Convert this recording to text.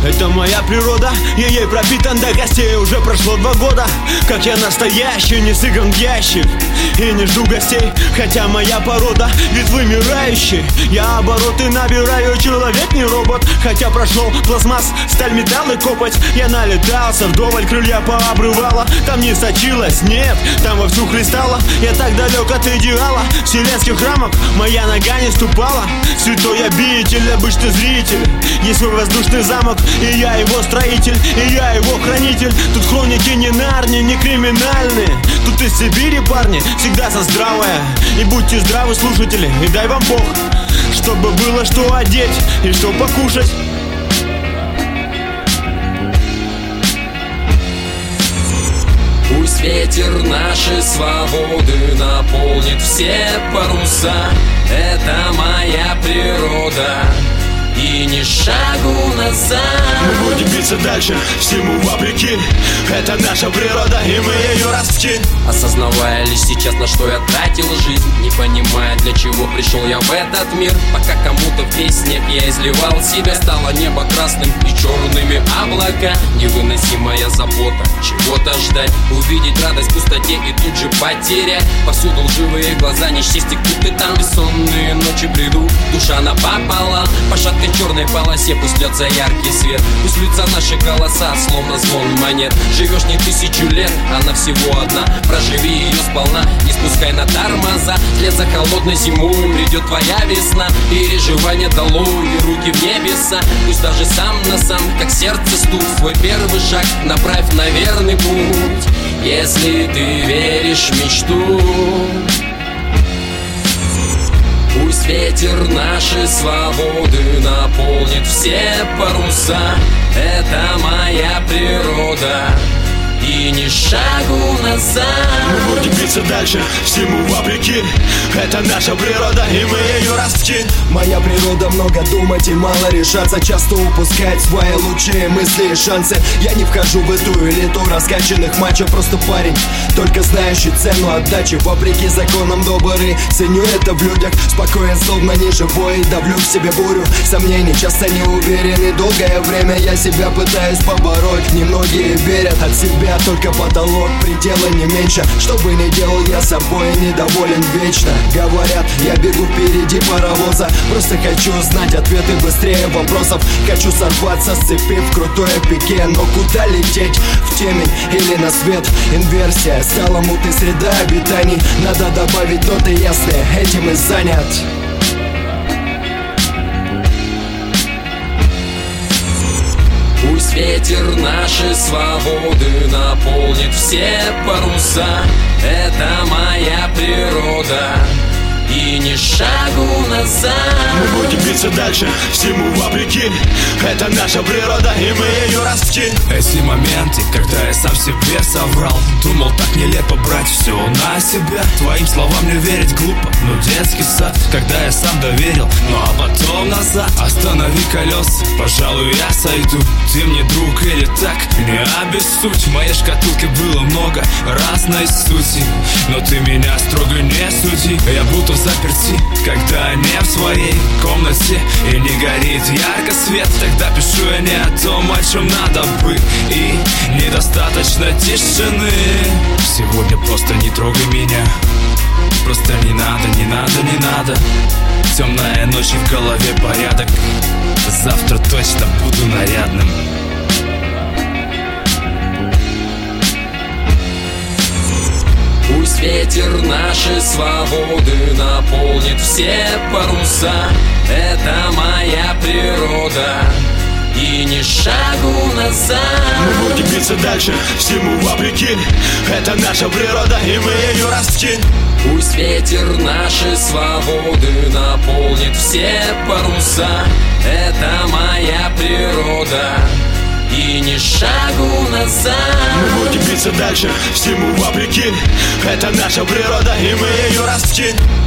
Это моя природа, я ей пропитан до костей. Уже прошло 2 года, как я настоящий, не сыгран в ящик и не жду гостей. Хотя моя порода вид вымирающий, я обороты набираю, человек не робот. Хотя прошел пластмасс, сталь, металл и копоть. Я налетался вдоволь, крылья пообрывала. Там не сочилось, нет, там вовсю хлестала. Я так далек от идеала вселенских рамок, моя нога не ступала. Святой обитель, обычный зритель. Есть свой воздушный замок, и я его строитель, и я его хранитель. Тут хроники не Нарни, не криминальные. Тут из Сибири парни, всегда за здравое. И будьте здравы, слушатели, и дай вам Бог, чтобы было что одеть и что покушать. Пусть ветер нашей свободы наполнит все паруса. Это моя природа, и ни шагу назад. Мы будем биться дальше, всему вопреки. Это наша природа, и мы ее ростки. Осознавая лишь сейчас, на что я тратил жизнь, не понимая, для чего пришел я в этот мир. Пока кому-то в песнях я изливал себя, стало небо красным и черными облака. Невыносимая забота, чего-то ждать, увидеть радость в пустоте и тут же потерять. Повсюду лживые глаза, несчастье тут и там. Бессонные ночи придут, душа напополам. По шаткой черной полосе пусть льется яркий свет. Пусть льются наши голоса, словно звон монет. Живешь не 1000 лет, она всего одна. Проживи ее сполна, не спускай на тормоза. Вслед за холодной зимой придет твоя весна. Переживания долой и руки в небеса. Пусть даже сам на сам, как сердце стук. Свой первый шаг направь на верный путь, если ты веришь в мечту. Пусть ветер нашей свободы наполнит все паруса. Это моя природа, и ни шагу назад. Мы будем биться дальше, всему вопреки. Это наша природа, и мы ее ростки. Моя природа много думать и мало решаться, часто упускать свои лучшие мысли и шансы. Я не вхожу в эту элиту раскачанных мачо, просто парень, только знающий цену отдачи. Вопреки законам добрый, ценю это в людях. Спокоен, словно не живой, давлю в себе бурю сомнений, часто не уверен, и долгое время я себя пытаюсь побороть. Немногие верят от себя, только потолок, предела не меньше. Что бы ни делал, я собой недоволен вечно. Говорят, я бегу впереди паровоза, просто хочу знать ответы быстрее вопросов. Хочу сорваться с цепи в крутое пике, но куда лететь? В темень или на свет? Инверсия стала мутной, среда обитаний. Надо добавить ноты ясные, этим и занят. Пусть ветер нашей свободы наполнит все паруса. Это моя природа, и ни шагу назад. Мы будем биться дальше, всему вопреки. Это наша природа, и мы ее ростки. Эти моменты, когда я сам себе соврал, думал, так нелепо брать все на себя. Твоим словам не верить глупо, но детский сад, когда я сам доверил, ну а потом назад. Останови колеса, пожалуй, я сойду. Ты мне друг или так, не обессудь. В моей шкатулке было много разной сути, но ты меня строго не суди. Я будто заперти, когда не в своей комнате и не горит ярко свет. Тогда пишу я не о том, о чем надо бы, и недостаточно тишины. Сегодня просто не трогай меня, просто не надо, не надо, не надо. Темная ночь и в голове порядок, завтра точно буду нарядным. Пусть ветер нашей свободы наполнит все паруса. Это моя природа, и ни шагу назад. Мы будем биться дальше, всему вопреки. Это наша природа, и мы ее ростки. Пусть ветер нашей свободы наполнит все паруса. Это моя природа, и ни шагу назад. Мы будем биться дальше, всему вопреки. Это наша природа, и мы ее ростки.